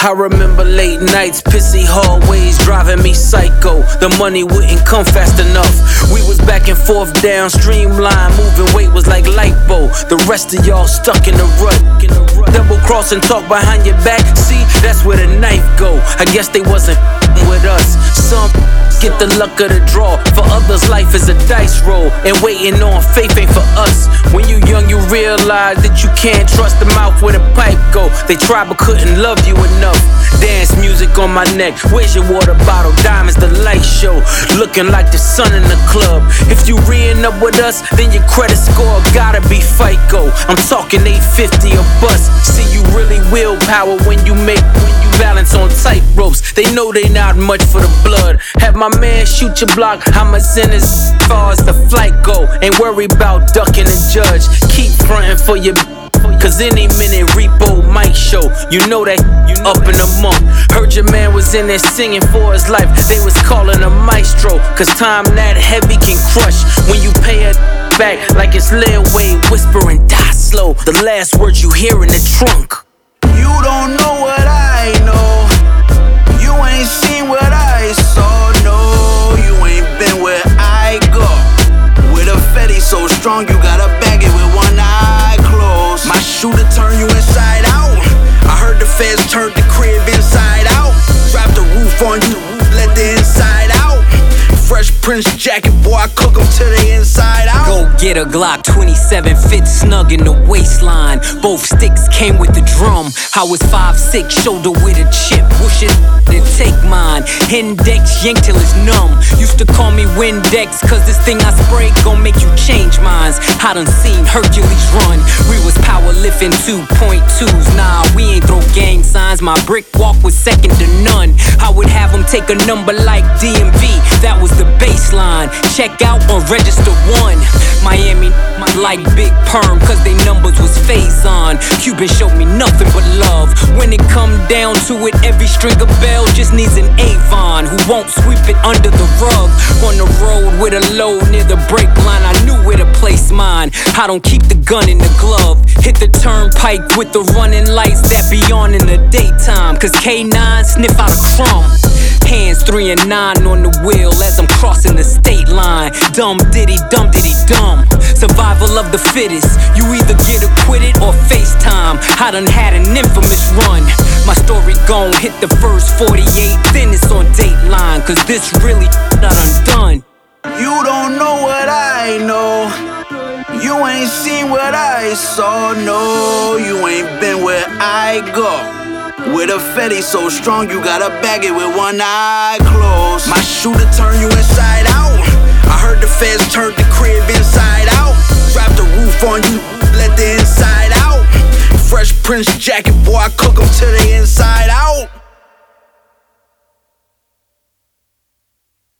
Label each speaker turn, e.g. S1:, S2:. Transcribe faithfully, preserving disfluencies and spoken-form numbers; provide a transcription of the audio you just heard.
S1: I remember late nights, pissy hallways driving me psycho. The money wouldn't come fast enough. We was back and forth down streamline, moving weight was like lipo. The rest of y'all stuck in the rut. Double cross and talk behind your back. See, that's where the knife go. I guess they wasn't with us. Some get the luck of the draw. For others, life is a dice roll, and waiting on faith ain't for us. When you young, you realize that you can't trust the mouth where the pipe go. They tried but couldn't love you enough. Dance music on my neck. Where's your water bottle? Diamonds, the light show. Looking like the sun in the club. If you re-ing up with us, then your credit score gotta be FICO. I'm talking eight fifty a bus. See, you really willpower when you make, when you balance on tight ropes. They know they not much for the blood. Have my man shoot your block. How much in as far as the flight go? Ain't worry about ducking the judge. Keep frontin' for your, cause any minute repo might show. You know that you up in the month. Heard your man was in there singing for his life. They was calling him maestro, cause time that heavy can crush. When you pay it back like it's Lil Wayne whispering die slow. The last words you hear in the trunk.
S2: You don't know what I know. You ain't seen what I saw. No, you ain't been where I go. With a Fetty so strong you gotta bag it with one eye closed. My shooter turn you inside out. I heard the feds turned the crib inside out. Drop the roof on you, let the inside out. Fresh Prince jacket, boy, I cook them to the inside out.
S3: Go get a Glock twenty-seven, fit snug in the waistline. Both sticks came with the drum. I was five six, shoulder with a chip. Whoosh it, then take mine. Index, yank till it's numb. Used to call me Windex, cause this thing I spray gon' make you change minds. I done seen Hercules run. We was power lifting two point twos. Nah, we ain't throw gang signs. My brick walk was second to none. I would have them take a number like D M V. That was the baseline. Check out on register one. Miami, like Big Perm, cause they numbers was phase on. Cuban showed me nothing but love. When it come down to it, every string of bell just needs an Avon who won't sweep it under the rug. On the road with a load near the brake line, I knew where to place mine. I don't keep the gun in the glove. Hit the turnpike with the running lights that be on in the daytime, cause K nine sniff out a crumb. Hands three and nine on the wheel as I'm crossing the state line. Dumb diddy, dumb diddy, dumb. Survival of the fittest. You either get acquitted or FaceTime. I done had an infamous run. My story gon' hit the first forty-eight, then it's on Dateline, cause this really not undone.
S2: You don't know what I know. You ain't seen what I saw. No, you ain't been where I go. With a Fetty so strong you gotta bag it with one eye closed. My shooter turn you inside out. I heard the feds turned the crib inside out. Drop the roof on you, let the inside out. Fresh Prince jacket, boy, I cook them to the inside out.